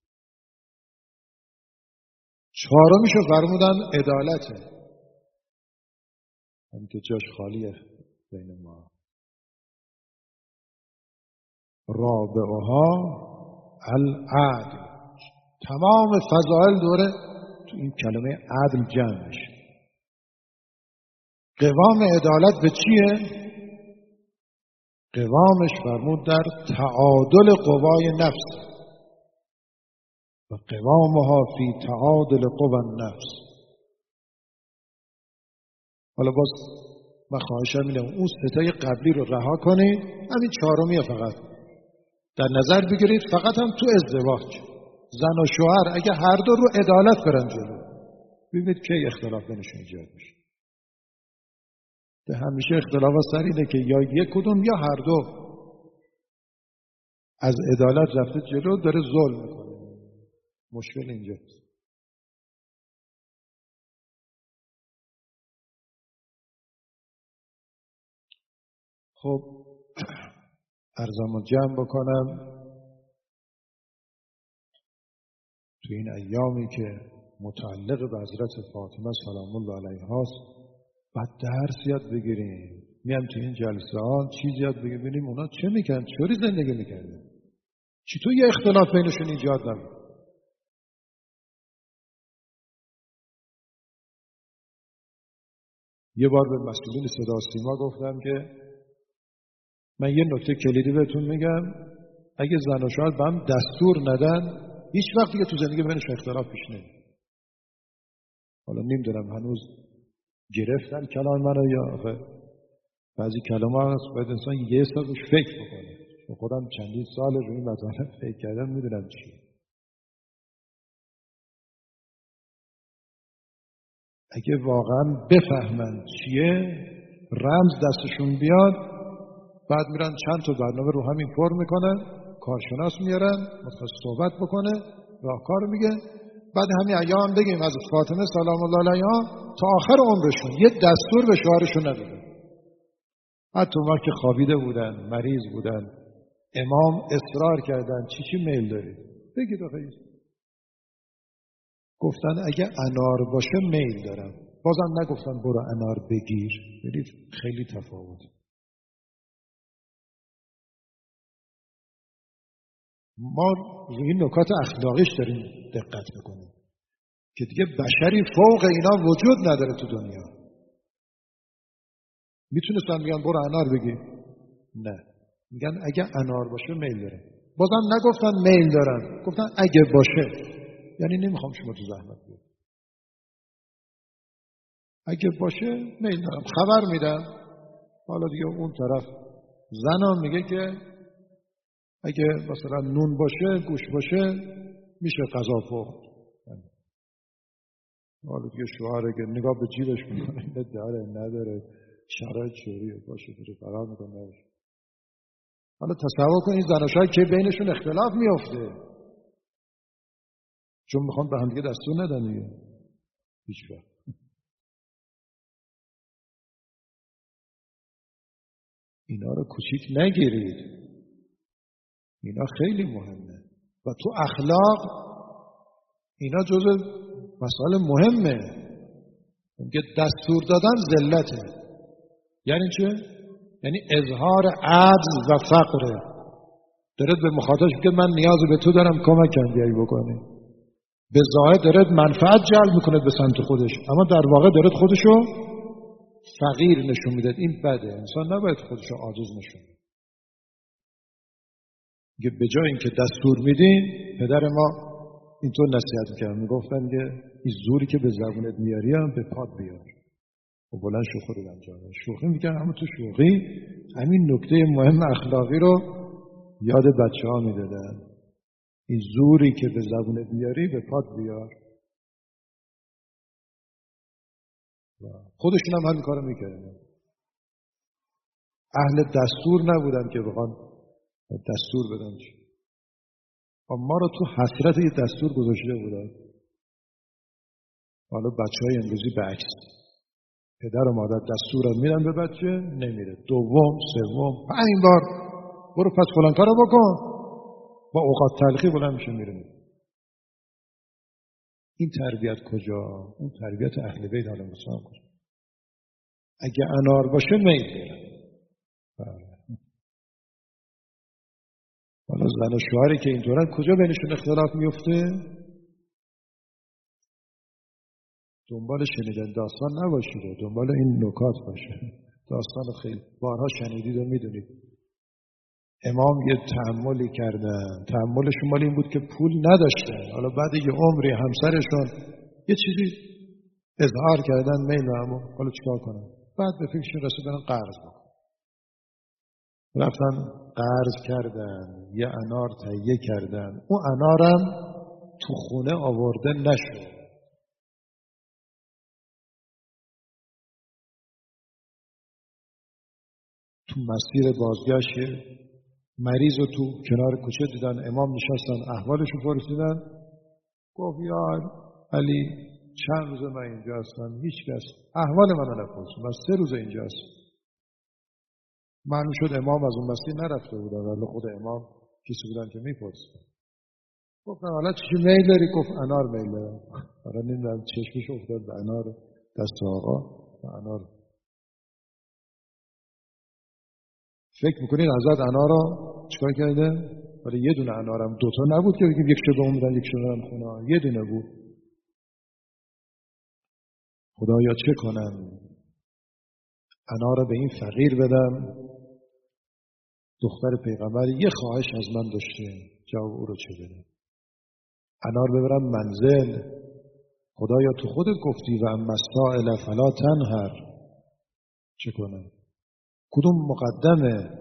چهارمیش رو فرمودن عدالته، هم که جاش خالیه بین ما. رابعها العدل. تمام فضائل دوره تو این کلمه عدل جمع میشه. قوام عدالت به چیه؟ قوامش فرمود در تعادل قوای نفس و قوامها فی تعادل قوى النفس. حالا باز من خواهشم اینه اون ستای قبلی رو رها کنید، همین چهارمیه فقط در نظر بگیرید. فقط هم تو ازدواج زن و شوهر اگه هر دو رو عدالت برن جلو، ببینید که اختلاف بینشون ایجاد میشه. همیشه اختلاف سر اینه که یا یک کدوم یا هر دو از عدالت رفته جلو، داره ظلم میکنه. مشکل اینجاست. خب عرضمو جمع بکنم. تو این ایامی که متعلق به حضرت فاطمه سلام الله علیها است، بعد درس یاد بگیریم. میام تو این جلسه ها چیز یاد بگیریم اونا چه میکنن، چوری زندگی میکردن، چطور یه اختلاف بینشون ایجاد نبود. یه بار به مسئولین صدا و سیما گفتم که من یه نکته کلیدی بهتون میگم، اگه زن و شوهر به هم دستور ندن هیچ وقت دیگه تو زندگی بینشون اختلاف پیش نمیاد. حالا نمیدونم هنوز گرفتن کلام منو یا آخه بعضی کلمات هست باید انسان یه سال روش فکر بکنه. خودم چندین سال روی این مطالب فکر کردم، میدونم چیه. اگه واقعا بفهمن چیه، رمز دستشون بیاد، بعد میرن چند تا برنامه رو همین پر میکنن، کارشناس میارن متخصص صحبت بکنه، راهکار میگه. بعد همین ایام بگیم از فاطمه سلام الله علیها تا آخر عمرشون یه دستور به شوهرشون ندادن. حتی اون وقت که خوابیده بودن، مریض بودن، امام اصرار کردن چی میل دارید بگید آخه. گفتن اگه انار باشه میل دارم، بازم نگفتن برو انار بگیر. ببینید خیلی تفاوت. ما روی نکات اخلاقیش داریم دقت میکنیم که دیگه بشری فوق اینا وجود نداره تو دنیا. میتونستن میگن برو انار بگیر، نه، میگن اگه انار باشه میل دارم. بازم نگفتن میل دارم، گفتن اگه باشه، یعنی نمیخوام شما تو زحمت بیاد. اگه باشه میل دارم، خبر میدم. حالا دیگه اون طرف زنم میگه که اگه مثلا نون باشه، گوش باشه، میشه غذا پخت. حالا دیگه شوهر اگه نگاه به جیبش میکنه داره نداره، شرایط چوریه، باشه دیگه فرار میکنه. حالا تصور کنید زن و شوهر که بینشون اختلاف میفته چون میخوان به هم دیگه دستور ندن دیگه. هیچ وقت. اینا رو کوچیک نگیرید، اینا خیلی مهمه و تو اخلاق اینا جزء مسائل مهمه. که دستور دادن ذلته. یعنی چه؟ یعنی اظهار عجز و فقره. دارد به مخاطبش میگه من نیازی به تو دارم، کمکم بیایی بکنی. به ظاهر دارد منفعت جلب میکنه به سمت خودش، اما در واقع دارد خودشو فقیر نشون میده. این بده. انسان نباید خودشو عاجز نشون بده. میگه به جای اینکه دستور میدین، پدر ما اینطور نصیحت میکرد، میگفتن که این زوری که به زبونت میاری هم به پات بیار و بلند شو خودت انجام بده. شوخی میکرد، اما تو شوخی همین نکته مهم اخلاقی رو یاد بچه‌ها میدادن. این زوری که به زبونت میاری به پات بیار. خودشون هم همین کارو میکردن. اهل دستور نبودن که بخوان دستور بدن. ما رو تو حسرت یه دستور گذاشته بودن. حالا بچه‌های امروزی برعکس، پدر و مادر دستور رو میدن به بچه، نمیره. دوم، سوم، 5 بار برو پس فلان کارو بکن، با اوقات تلخی بلند میشه میره. این تربیت کجا؟ اون تربیت اهل بیت علیهم السلام کجا؟ اگه انار باشه میل داره. حالا زن و شوهری که اینطورن کجا بینشون اختلاف میفته؟ دنبال شنیدن داستان نباشید، دنبال این نکات باشه. داستان خیلی بارها شنیدید و میدونید. امام یه تحملی کردن، تحملشون مال این بود که پول نداشتن. حالا بعد یه عمری همسرشون یه چیزی اظهار کردن میل همو، حالا چیکار کنن؟ بعد به فکرشون رسیدن قرض بکن. رفتن قرض کردن، یه انار تهیه کردن. اون انارم تو خونه آورده نشد. تو مسیر بازگشت مریض رو تو کنار کوچه دیدن، امام نشستن احوالشو پرسیدن. گفت یا علی چند روز من اینجا هستم، هیچ کس احوال منو نپرسید، من 3 روز اینجا هستم. معلوم شد امام از اون مسیر نرفته بودن، ولی خود امام کسی بودن که میپرسن. گفتم حالا چی میل داری؟ گفت انار میل دارم. حالا نمیدونم چشمش افتاد به انار دست آقا و انار. فکر میکنین حضرت انارا چیکار کرده؟ ولی یه دونه انارم، دوتا نبود که بگیم یک شده میدن یک شده هم خونه، یه دونه بود. خدایا چه کنم؟ انار به این فقیر بدم؟ دختر پیغمبر یه خواهش از من داشته، جواب او رو چه بدم؟ انار ببرم منزل؟ خدایا تو خودت گفتی و اما السائل فلا تنهر. چه کنم؟ کدوم مقدمه؟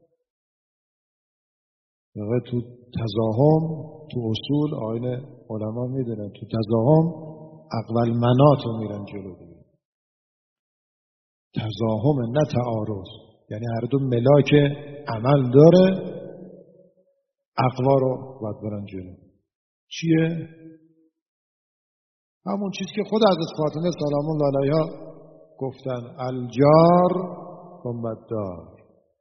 واقعا تو تزاهم، تو اصول آیین علما میدونن تو تزاهم اقوال منات رو میرن جلو دیگه. تزاهم نه تعارض، یعنی هر دو ملاک عمل داره، اقوا رو باید برن جلو. چیه؟ همون چیزی که خود حضرت فاطمه سلام الله علیها گفتن الجار ثم الدار.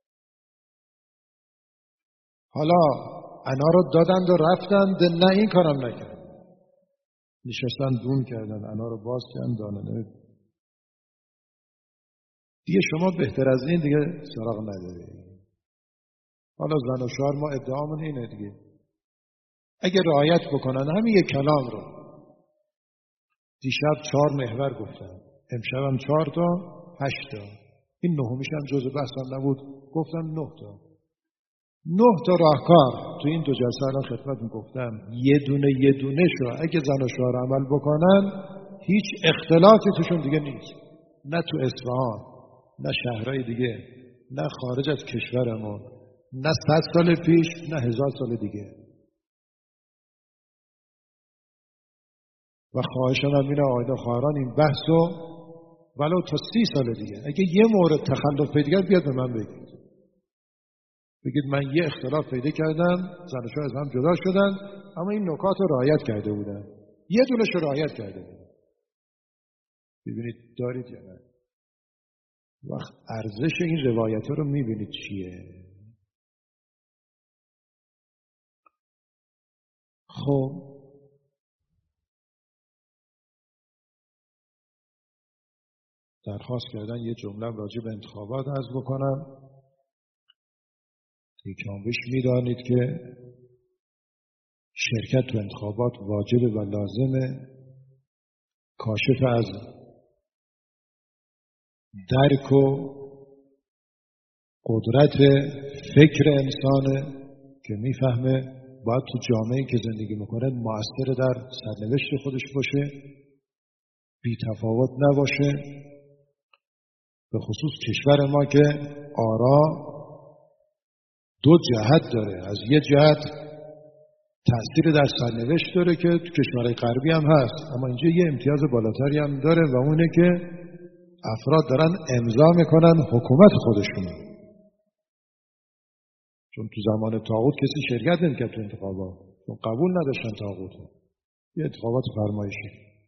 حالا انا رو دادند و رفتند، نه این کارم نکرد، نشستن دون کردن، انا رو باز کردن دانه. دیگه شما بهتر از این دیگه سراغ نداری. حالا زن و شوهر ما ادعامون اینه دیگه، اگه رعایت بکنن همین یک کلام رو، دیشب 4 محور گفتم، امشبم 4 تا 8 تا، این نهمیش هم جزء بحثم نبود، گفتم 9 تا. 9 تا راهکار تو این 2 جلسه الان خدمت میگفتم، یه دونه شو اگه زن و شوهر عمل بکنن هیچ اختلاطی توشون دیگه نیست، نه تو اصفهان، نه شهرهای دیگه، نه خارج از کشورمون، نه 100 سال پیش، نه 1000 سال دیگه. و خواهشم هم اینه آقایان خواهران این بحثو ولو تا 30 سال دیگه اگه یه مورد تخلف پیدا کرد بیاد به من بگید من یه اختلاف پیدا کردم، زن و شوهر از هم جدا شدن اما این نکات رو رعایت کرده بودن، یه دونش رو رعایت کرده بودن. ببینید دارید یا نه؟ وقت ارزش این روایت ها رو میبینید چیه؟ خب درخواست کردن یه جمله راجع به انتخابات عرض بکنم. کامبیش میدانید که شرکت تو انتخابات واجب و لازمه، کاشف از درک و قدرت فکر انسانه که میفهمه باید تو جامعه‌ای که زندگی میکنه مؤثر در سرنوشت خودش باشه، بی تفاوت نباشه. به خصوص کشور ما که آرا 2 جهت داره، از یه جهت تأثیر در سرنوشت داره که تو کشورهای غربی هم هست، اما اینجا یه امتیاز بالاتری هم داره و اونه که افراد دارن امضا میکنن حکومت خودشون، چون تو زمان طاغوت کسی شرکت نمیکرد تو انتخابات، چون قبول نداشتن طاغوت، یه انتخابات فرمایشی.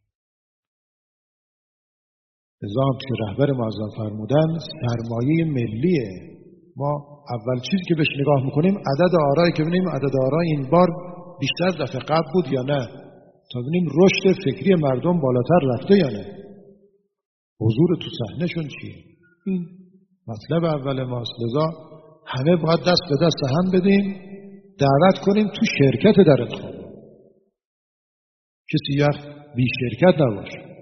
لذا هم که رهبر معظم فرمودن سرمایه ملیه. ما اول چیزی که بهش نگاه میکنیم عدد آرایی که ببینیم عدد آرای این بار بیشتر از دفعه قبل بود یا نه، تا ببینیم رشد فکری مردم بالاتر رفته یا نه، حضور تو صحنهشون چیه. این مطلب اول ماست. لذا همه باید دست به دست هم بدیم، دعوت کنیم تو شرکت در انتخاب، کسی وقت بی شرکت نباشه.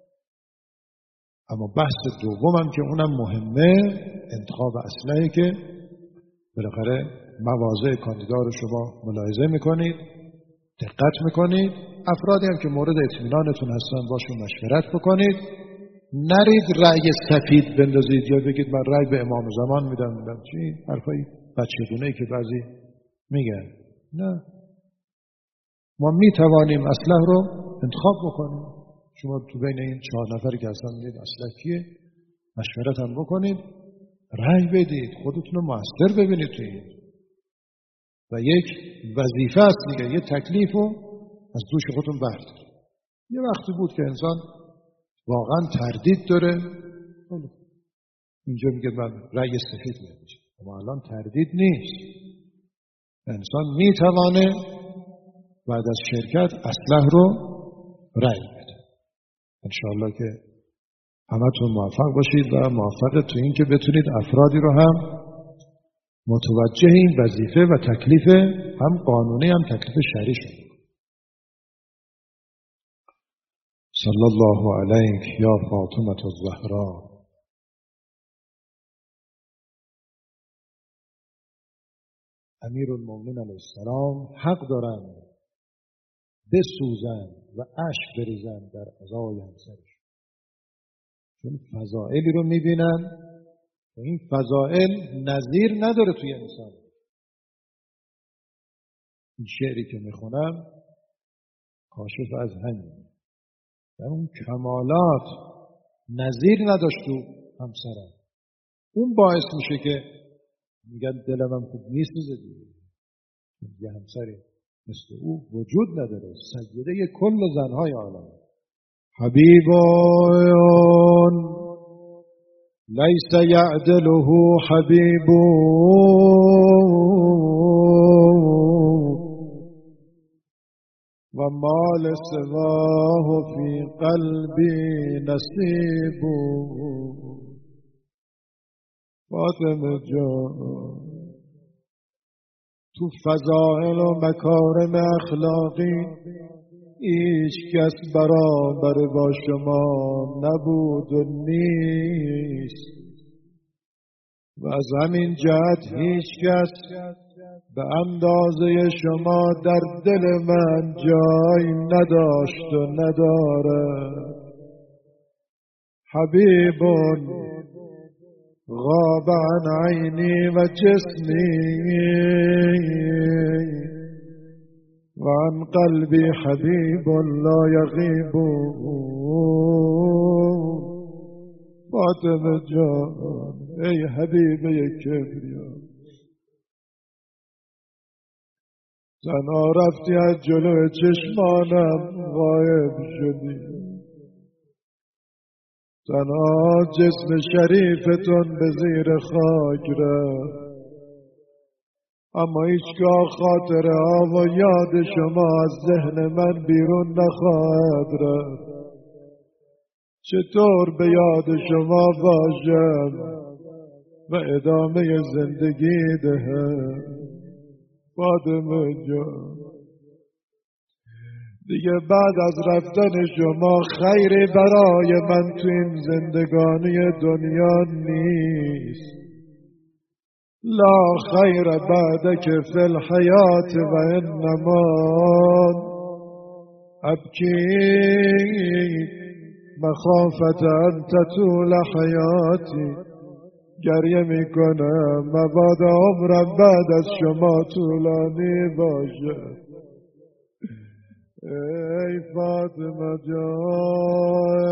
اما بحث دومم که اونم مهمه، انتخاب اسلحه که بالاخره مواضع کاندیدا رو شما ملاحظه میکنید، دقت میکنید، افرادی هم که مورد اطمینانتون هستن باشون مشورت بکنید، نرید رأی سفید بندازید یا بگید من رأی به امام زمان میدم چی حرفای بچگونه‌ای که بعضی میگن. نه، ما میتوانیم اسلحه رو انتخاب بکنیم. شما تو بین این 4 نفری که هستن میگید اسلحه کیه، مشورت هم بکنید، رأی بدید، خودتون رو موثر ببینید تو این. و یک وظیفه است دیگه، یه تکلیف رو از دوش خودتون بردارید. یه وقتی بود که انسان واقعا تردید داره، اینجا میگه من رأی سفید میدم، اما الان تردید نیست. انسان میتوانه بعد از شرکت اسلحه رو رأی بده. انشاءالله که همتون موفق باشید و موفق تو این که بتونید افرادی رو هم متوجه این وظیفه و تکلیف هم قانونی هم تکلیف شرعی شد. صلی الله علیک یا فاطمه الزهرا. امیرالمومنین علیه السلام حق دارند بسوزند و اشک بریزند در ازای همسرش، چون فضائلی رو میبینن و این فضائل نظیر نداره توی انسان. این شعری که میخونم کاشف از همین، در اون کمالات نظیر نداشت تو همسرم. اون باعث میشه که میگن دلم هم خوب نیسوزه دیگه. یه همسری مثل او وجود نداره، سیده کل زنهای عالم. حبیبان لیس یعدله حبیب و مال سواه فی قلبی نصیب. فاطمه جان تو فضائل و مکارم اخلاقی هیچ کس برابر با شما نبود و نیست و از همین جهت هیچ کس به اندازه شما در دل من جای نداشت و نداره. حبیبون غاب عن عینی و جسمی و عن قلبی حبیب لا یغیب. فاطمه جان ای حبیبه کبریا، زنا رفتی از جلو چشمانم غایب شدی، زنا جسم شریفتون به زیر خاک رفت، اما هیچگاه خاطره ها و یاد شما از ذهن من بیرون نخواهد رفت. چطور به یاد شما باشم و ادامه زندگی دهم؟ فاطمه جان دیگه بعد از رفتن شما خیری برای من تو این زندگانی دنیا نیست. لا خیر بعدک فی الحیات و انما ابکی مخافت ان تطول حیاتی. گریه میکنم مبادا عمرم بعد از شما طولانی باشه. ای فاطمه جان